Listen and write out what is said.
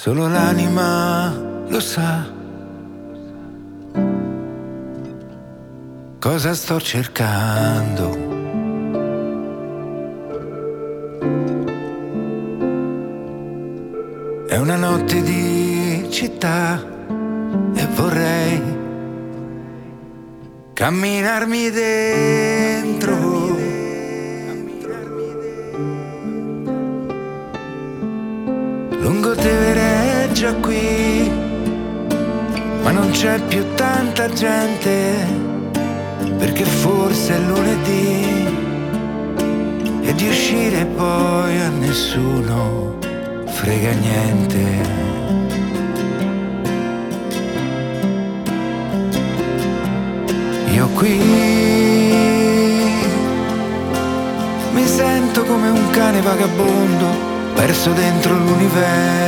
Solo l'anima lo sa cosa sto cercando. È una notte di città e vorrei camminarmi dentro. Lungo Tevere è già qui, ma non c'è più tanta gente, perché forse è lunedì e di uscire poi a nessuno frega niente. Io qui mi sento come un cane vagabondo perso dentro l'universo.